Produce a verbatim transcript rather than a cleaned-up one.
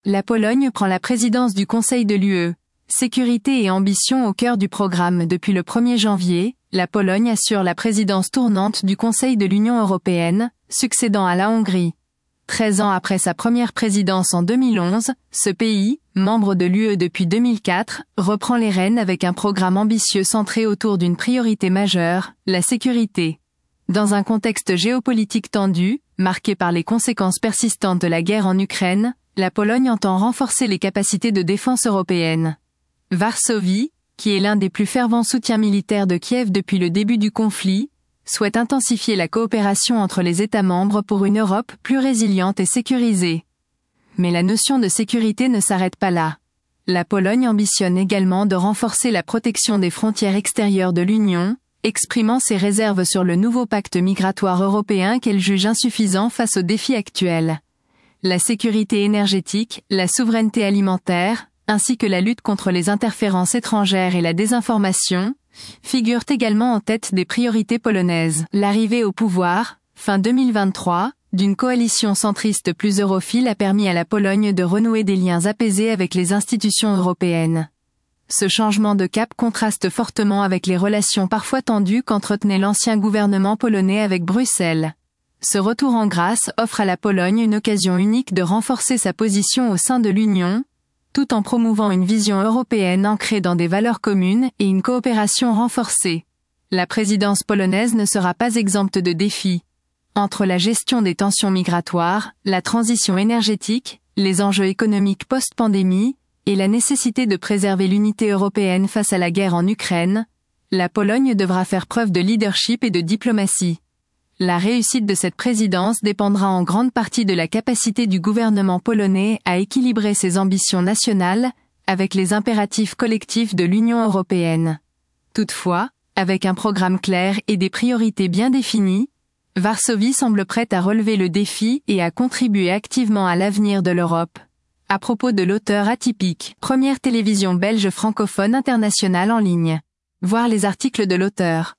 La Pologne prend la présidence du Conseil de l'U E. Sécurité et ambition au cœur du programme. Depuis le premier janvier, la Pologne assure la présidence tournante du Conseil de l'Union européenne, succédant à la Hongrie. Treize ans après sa première présidence en deux mille onze, ce pays, membre de l'U E depuis deux mille quatre, reprend les rênes avec un programme ambitieux centré autour d'une priorité majeure, la sécurité. Dans un contexte géopolitique tendu, marqué par les conséquences persistantes de la guerre en Ukraine, la Pologne entend renforcer les capacités de défense européennes. Varsovie, qui est l'un des plus fervents soutiens militaires de Kiev depuis le début du conflit, souhaite intensifier la coopération entre les États membres pour une Europe plus résiliente et sécurisée. Mais la notion de sécurité ne s'arrête pas là. La Pologne ambitionne également de renforcer la protection des frontières extérieures de l'Union, exprimant ses réserves sur le nouveau pacte migratoire européen qu'elle juge insuffisant face aux défis actuels. La sécurité énergétique, la souveraineté alimentaire, ainsi que la lutte contre les interférences étrangères et la désinformation, figurent également en tête des priorités polonaises. L'arrivée au pouvoir, fin deux mille vingt-trois, d'une coalition centriste plus europhile a permis à la Pologne de renouer des liens apaisés avec les institutions européennes. Ce changement de cap contraste fortement avec les relations parfois tendues qu'entretenait l'ancien gouvernement polonais avec Bruxelles. Ce retour en grâce offre à la Pologne une occasion unique de renforcer sa position au sein de l'Union, tout en promouvant une vision européenne ancrée dans des valeurs communes et une coopération renforcée. La présidence polonaise ne sera pas exempte de défis. Entre la gestion des tensions migratoires, la transition énergétique, les enjeux économiques post-pandémie, et la nécessité de préserver l'unité européenne face à la guerre en Ukraine, la Pologne devra faire preuve de leadership et de diplomatie. La réussite de cette présidence dépendra en grande partie de la capacité du gouvernement polonais à équilibrer ses ambitions nationales avec les impératifs collectifs de l'Union européenne. Toutefois, avec un programme clair et des priorités bien définies, Varsovie semble prête à relever le défi et à contribuer activement à l'avenir de l'Europe. À propos de l'auteur atypique, première télévision belge francophone internationale en ligne. Voir les articles de l'auteur.